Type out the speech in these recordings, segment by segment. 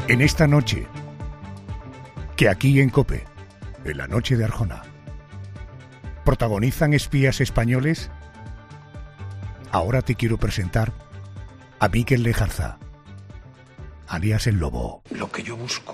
En esta noche, que aquí en COPE, en la noche de Arjona, protagonizan espías españoles. Ahora te quiero presentar a Mikel Lejarza, alias El Lobo. Lo que yo busco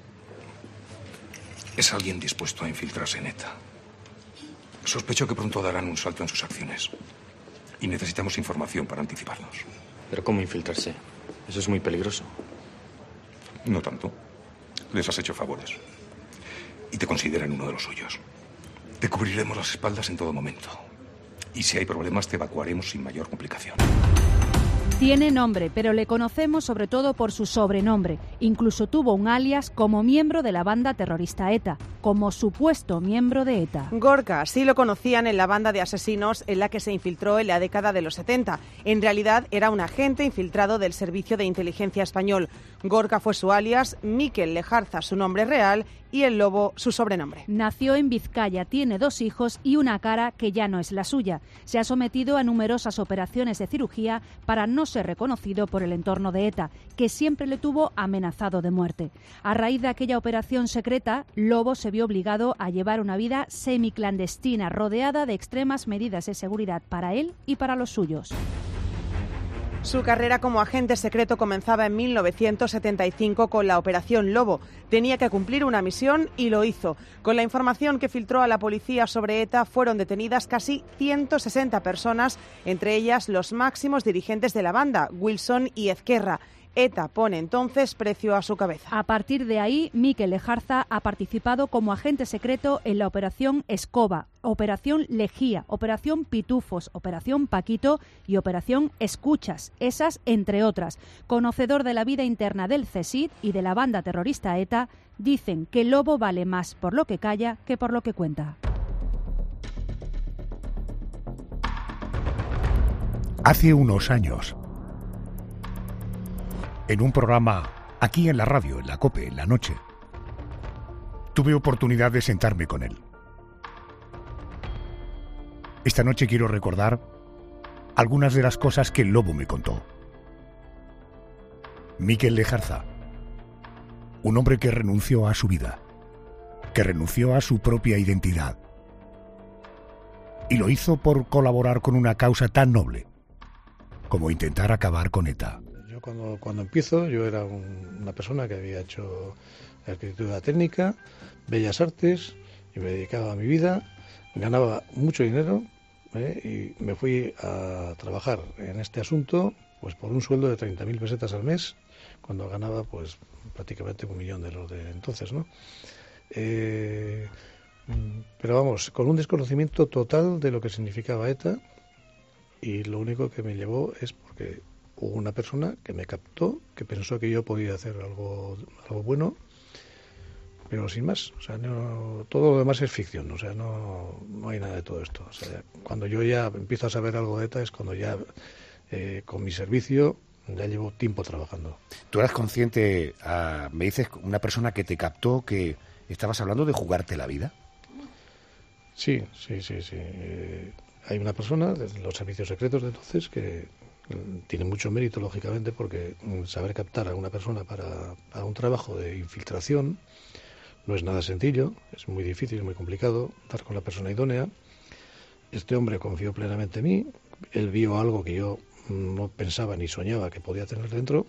es alguien dispuesto a infiltrarse en ETA. Sospecho que pronto darán un salto en sus acciones. Y necesitamos información para anticiparnos. ¿Pero cómo infiltrarse? Eso es muy peligroso. No tanto. Les has hecho favores. Y te consideran uno de los suyos. Te cubriremos las espaldas en todo momento. Y si hay problemas, te evacuaremos sin mayor complicación. Tiene nombre, pero le conocemos sobre todo por su sobrenombre. Incluso tuvo un alias como miembro de la banda terrorista ETA, como supuesto miembro de ETA. Gorka, así lo conocían en la banda de asesinos en la que se infiltró en la década de los 70. En realidad era un agente infiltrado del Servicio de Inteligencia Español. Gorka fue su alias, Mikel Lejarza su nombre real y El Lobo su sobrenombre. Nació en Vizcaya, tiene 2 hijos y una cara que ya no es la suya. Se ha sometido a numerosas operaciones de cirugía para no ser reconocido por el entorno de ETA, que siempre le tuvo amenazado de muerte. A raíz de aquella operación secreta, Lobo se vio obligado a llevar una vida semiclandestina, rodeada de extremas medidas de seguridad para él y para los suyos. Su carrera como agente secreto comenzaba en 1975 con la Operación Lobo. Tenía que cumplir una misión y lo hizo. Con la información que filtró a la policía sobre ETA fueron detenidas casi 160 personas, entre ellas los máximos dirigentes de la banda, Wilson y Ezquerra. ETA pone entonces precio a su cabeza. A partir de ahí, Mikel Lejarza ha participado como agente secreto en la Operación Escoba, Operación Lejía, Operación Pitufos, Operación Paquito y Operación Escuchas, esas entre otras. Conocedor de la vida interna del CSID y de la banda terrorista ETA, dicen que Lobo vale más por lo que calla que por lo que cuenta. Hace unos años, en un programa aquí en la radio, en la COPE, en la noche, tuve oportunidad de sentarme con él. Esta noche quiero recordar algunas de las cosas que el Lobo me contó. Mikel Lejarza, un hombre que renunció a su vida, que renunció a su propia identidad, y lo hizo por colaborar con una causa tan noble como intentar acabar con ETA. Yo cuando empiezo, yo era una persona que había hecho arquitectura técnica, bellas artes, y me dedicaba a mi vida, ganaba mucho dinero, y me fui a trabajar en este asunto pues por un sueldo de 30.000 pesetas al mes, cuando ganaba pues prácticamente 1 millón de los de entonces, ¿no? Pero vamos, con un desconocimiento total de lo que significaba ETA, y lo único que me llevó es porque hubo una persona que me captó, que pensó que yo podía hacer algo bueno, pero sin más. O sea, no, todo lo demás es ficción. O sea, no hay nada de todo esto. O sea, cuando yo ya empiezo a saber algo de ETA es cuando ya con mi servicio ya llevo tiempo trabajando. ¿Tú eras consciente, me dices, una persona que te captó, que estabas hablando de jugarte la vida? Sí. Hay una persona de los servicios secretos de entonces que tiene mucho mérito, lógicamente, porque saber captar a una persona para un trabajo de infiltración no es nada sencillo, es muy difícil, muy complicado dar con la persona idónea. Este hombre confió plenamente en mí, él vio algo que yo no pensaba ni soñaba que podía tener dentro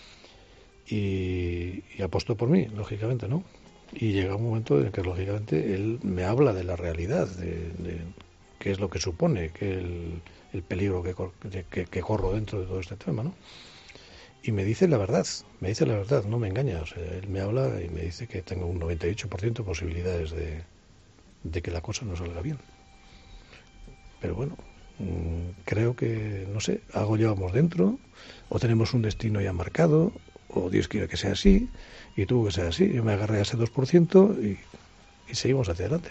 y apostó por mí, lógicamente, ¿no? Y llega un momento en que, lógicamente, él me habla de la realidad, de qué es lo que supone que el peligro que corro dentro de todo este tema, ¿no? Y me dice la verdad, no me engaña. O sea, él me habla y me dice que tengo un 98% de posibilidades de que la cosa no salga bien. Pero bueno, creo que, no sé, algo llevamos dentro, o tenemos un destino ya marcado, o Dios quiere que sea así, y tuvo que ser así. Yo me agarré a ese 2% y seguimos hacia adelante.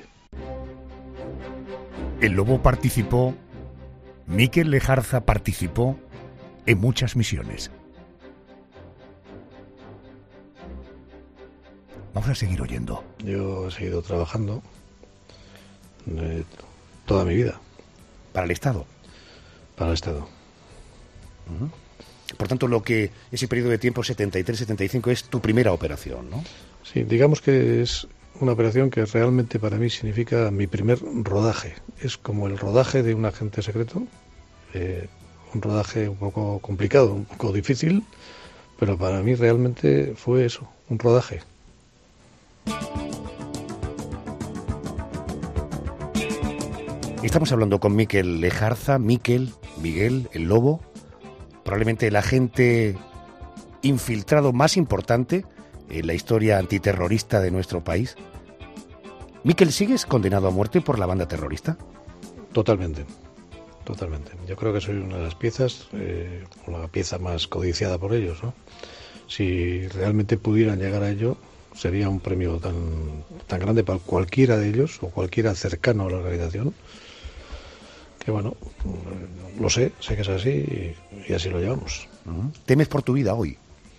El Lobo participó, Mikel Lejarza participó en muchas misiones. Vamos a seguir oyendo. Yo he seguido trabajando toda mi vida. ¿Para el Estado? Para el Estado. Por tanto, ese periodo de tiempo 73-75 es tu primera operación, ¿no? Sí, digamos que es una operación que realmente para mí significa mi primer rodaje. Es como el rodaje de un agente secreto, un rodaje un poco complicado, un poco difícil, pero para mí realmente fue eso, un rodaje. Estamos hablando con Mikel Lejarza, Miguel, el Lobo, probablemente el agente infiltrado más importante en la historia antiterrorista de nuestro país. Mikel, ¿sigues condenado a muerte por la banda terrorista? Totalmente. Yo creo que soy una de las piezas, o la pieza más codiciada por ellos, ¿no? Si realmente pudieran llegar a ello, sería un premio tan grande para cualquiera de ellos, o cualquiera cercano a la organización, que bueno, lo sé que es así y así lo llevamos. ¿Temes por tu vida hoy?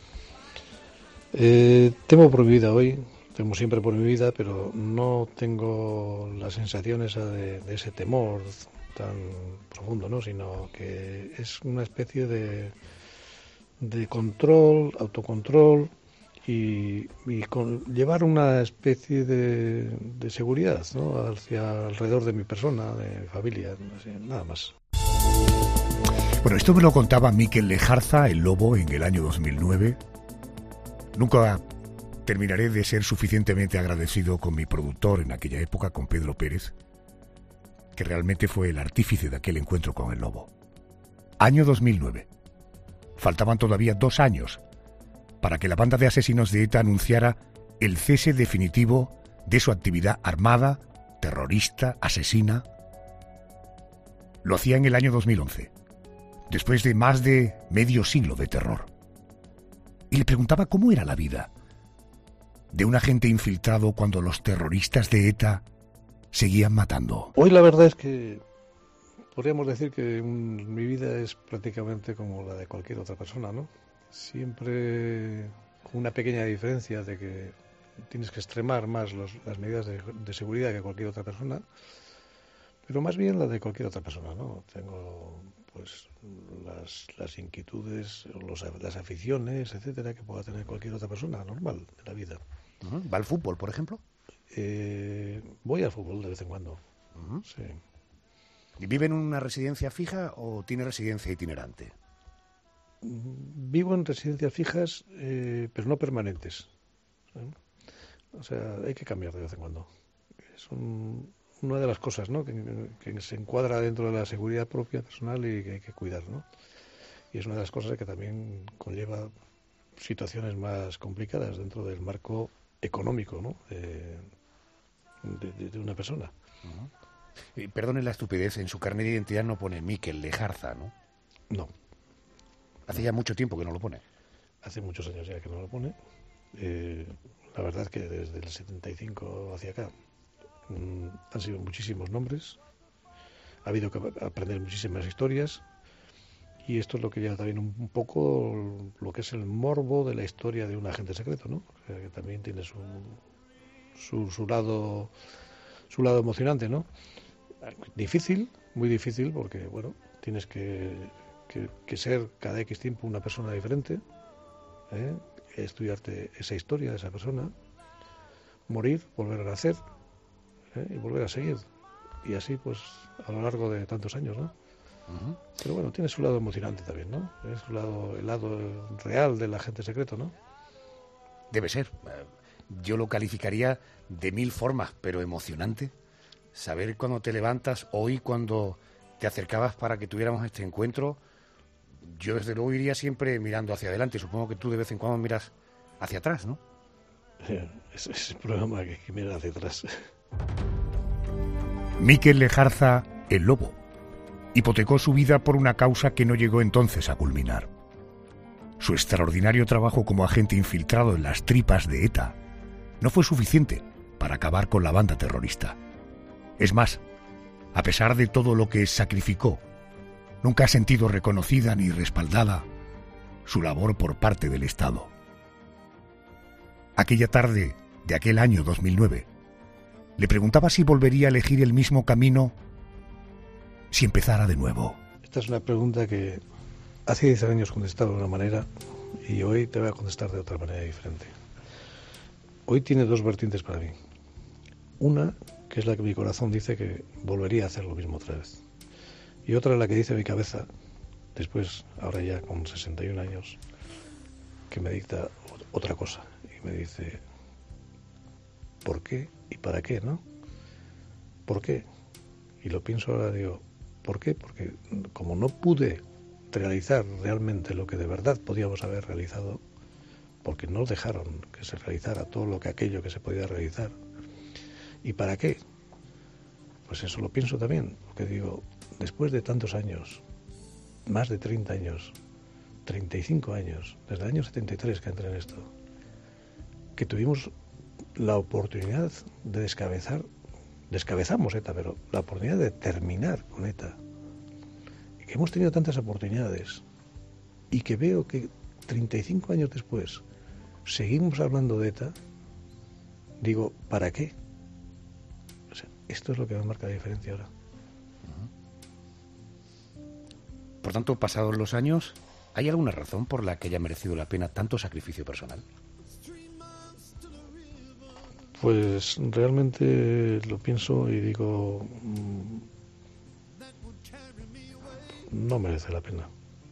Temo por mi vida hoy, temo siempre por mi vida, pero no tengo la sensación esa de ese temor tan profundo, ¿no? Sino que es una especie de control, autocontrol y llevar una especie de seguridad, ¿no? Alrededor de mi persona, de mi familia, no sé, nada más. Bueno, esto me lo contaba Mikel Lejarza, el Lobo, en el año 2009. Nunca terminaré de ser suficientemente agradecido con mi productor en aquella época, con Pedro Pérez, que realmente fue el artífice de aquel encuentro con el Lobo. Año 2009. Faltaban todavía 2 años para que la banda de asesinos de ETA anunciara el cese definitivo de su actividad armada, terrorista, asesina. Lo hacía en el año 2011, después de más de medio siglo de terror. Y le preguntaba cómo era la vida de un agente infiltrado cuando los terroristas de ETA seguían matando. Hoy la verdad es que podríamos decir que mi vida es prácticamente como la de cualquier otra persona, ¿no? Siempre con una pequeña diferencia de que tienes que extremar más las medidas de seguridad que cualquier otra persona, pero más bien la de cualquier otra persona, ¿no? Tengo pues las inquietudes, las aficiones, etcétera, que pueda tener cualquier otra persona normal de la vida. ¿Va al fútbol, por ejemplo? Voy al fútbol de vez en cuando. Sí. ¿Y vive en una residencia fija o tiene residencia itinerante? Vivo en residencias fijas, pero no permanentes. O sea, hay que cambiar de vez en cuando. Es una de las cosas, ¿no? que se encuadra dentro de la seguridad propia personal y que hay que cuidar, ¿no? Y es una de las cosas que también conlleva situaciones más complicadas dentro del marco económico, ¿no? de una persona. Perdone la estupidez, en su carnet de identidad no pone Mikel Lejarza, ¿no? No. Hace ya mucho tiempo que no lo pone. Hace muchos años ya que no lo pone. La verdad es que desde el 75 hacia acá han sido muchísimos nombres, ha habido que aprender muchísimas historias, y esto es lo que lleva también un poco lo que es el morbo de la historia de un agente secreto, ¿no? O sea, que también tiene su lado emocionante, ¿no? Difícil, muy difícil, porque bueno, tienes que ser cada X tiempo una persona diferente, estudiarte esa historia de esa persona, morir, volver a nacer, y volver a seguir, y así pues a lo largo de tantos años, ¿no? Pero bueno, tiene su lado emocionante también, ¿no? Es el lado real del agente secreto, ¿no? Debe ser. Yo lo calificaría de 1000 formas, pero emocionante. Saber cuando te levantas, hoy cuando te acercabas para que tuviéramos este encuentro, yo desde luego iría siempre mirando hacia adelante. Supongo que tú de vez en cuando miras hacia atrás, ¿no? Ese es el problema, que hay que mirar hacia atrás. Mikel Lejarza, el Lobo, hipotecó su vida por una causa que no llegó entonces a culminar. Su extraordinario trabajo como agente infiltrado en las tripas de ETA no fue suficiente para acabar con la banda terrorista. Es más, a pesar de todo lo que sacrificó, nunca ha sentido reconocida ni respaldada su labor por parte del Estado. Aquella tarde de aquel año 2009, le preguntaba si volvería a elegir el mismo camino si empezara de nuevo. Esta es una pregunta que hace 10 años contestaba de una manera y hoy te voy a contestar de otra manera diferente. Hoy tiene dos vertientes para mí. Una, que es la que mi corazón dice que volvería a hacer lo mismo otra vez. Y otra, la que dice mi cabeza, después, ahora ya con 61 años, que me dicta otra cosa. Y me dice, ¿por qué y para qué, no? ¿Por qué? Y lo pienso ahora, digo, ¿por qué? Porque como no pude realizar realmente lo que de verdad podíamos haber realizado, porque no dejaron que se realizara todo aquello que se podía realizar. ¿Y para qué? Pues eso lo pienso también, porque digo, después de tantos años, más de 30 años, 35 años, desde el año 73 que entré en esto, que tuvimos la oportunidad de descabezamos ETA, pero la oportunidad de terminar con ETA, y que hemos tenido tantas oportunidades, y que veo que 35 años después seguimos hablando de ETA, digo, ¿para qué? O sea, esto es lo que me marca la diferencia ahora. Por tanto, pasados los años, ¿hay alguna razón por la que haya merecido la pena tanto sacrificio personal? Pues realmente lo pienso y digo, no merece la pena.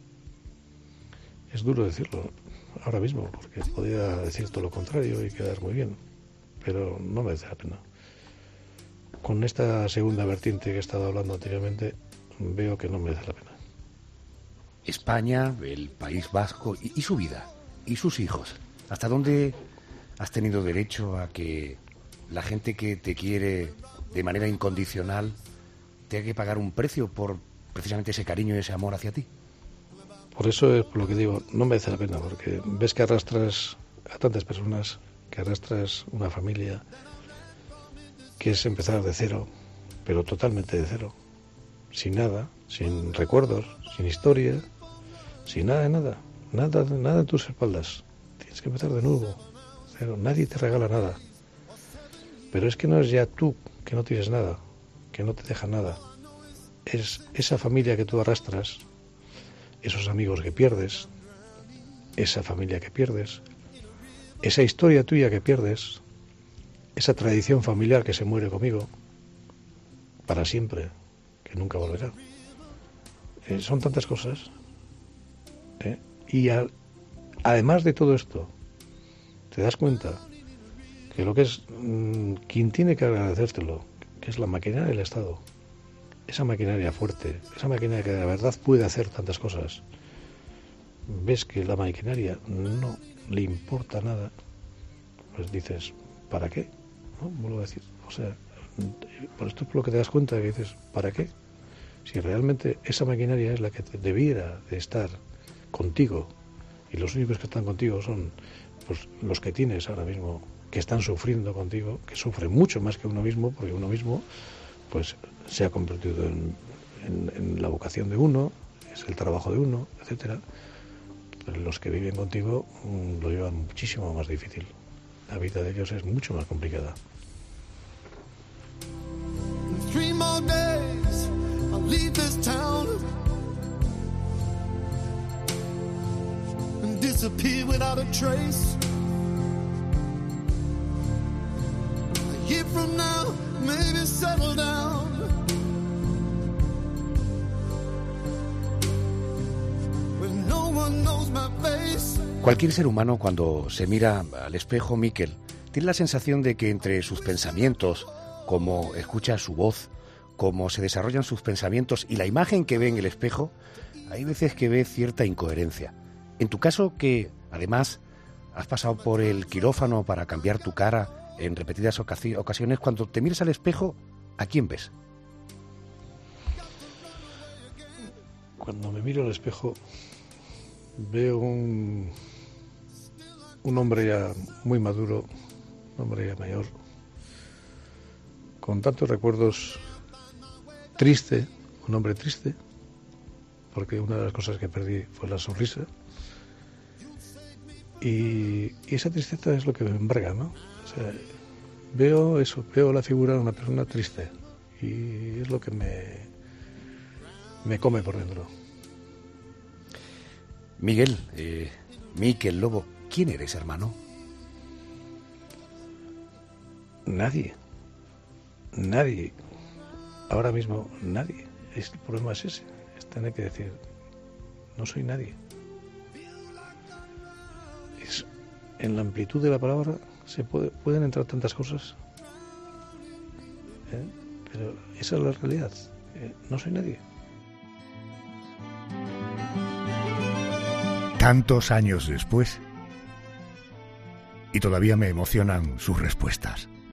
Es duro decirlo ahora mismo, porque podría decir todo lo contrario y quedar muy bien, pero no merece la pena. Con esta segunda vertiente que he estado hablando anteriormente, veo que no merece la pena. España, el País Vasco y su vida, y sus hijos. ¿Hasta dónde has tenido derecho a que la gente que te quiere de manera incondicional tenga que pagar un precio por precisamente ese cariño y ese amor hacia ti? Por eso es por lo que digo, no merece la pena, porque ves que arrastras a tantas personas, que arrastras una familia, que es empezar de cero, pero totalmente de cero, sin nada, sin recuerdos, sin historia, sin nada de nada, nada en tus espaldas. Tienes que empezar de nuevo, cero, nadie te regala nada. Pero es que no es ya tú que no tienes nada, que no te deja nada. Es esa familia que tú arrastras, esos amigos que pierdes, esa familia que pierdes, esa historia tuya que pierdes, esa tradición familiar que se muere conmigo para siempre, que nunca volverá. Son tantas cosas. Y además de todo esto, te das cuenta que lo que es quien tiene que agradecértelo, que es la maquinaria del Estado, esa maquinaria fuerte, esa maquinaria que de verdad puede hacer tantas cosas, ves que la maquinaria no le importa nada, pues dices, ¿para qué? ¿No? Vuelvo a decir, o sea, por esto es por lo que te das cuenta que dices, ¿para qué? Si realmente esa maquinaria es la que debiera de estar contigo, y los únicos que están contigo son pues los que tienes ahora mismo, que están sufriendo contigo, que sufren mucho más que uno mismo, porque uno mismo pues se ha convertido en la vocación de uno, es el trabajo de uno, etcétera. Pero los que viven contigo lo llevan muchísimo más difícil. La vida de ellos es mucho más complicada. 3 more days, I'll leave this town and disappear without a trace. A year from now, maybe settle down. When no one knows my face. Cualquier ser humano, cuando se mira al espejo, Miquel, tiene la sensación de que entre sus pensamientos, cómo escucha su voz, cómo se desarrollan sus pensamientos y la imagen que ve en el espejo, hay veces que ve cierta incoherencia. En tu caso, que además has pasado por el quirófano para cambiar tu cara en repetidas ocasiones, cuando te miras al espejo, ¿a quién ves? Cuando me miro al espejo, veo un hombre ya muy maduro, un hombre ya mayor, con tantos recuerdos, triste, un hombre triste, porque una de las cosas que perdí fue la sonrisa, y esa tristeza es lo que me embarga, ¿no? O sea, veo eso, veo la figura de una persona triste, y es lo que me come por dentro. Miguel, Miquel Lobo, ¿quién eres, hermano? Nadie. Ahora mismo nadie. El problema es ese. Es tener que decir, no soy nadie. En la amplitud de la palabra pueden entrar tantas cosas. Pero esa es la realidad. No soy nadie. Tantos años después, y todavía me emocionan sus respuestas.